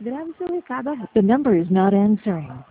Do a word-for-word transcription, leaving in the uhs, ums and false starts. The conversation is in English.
Grabe sa Ricardo. The number is not answering.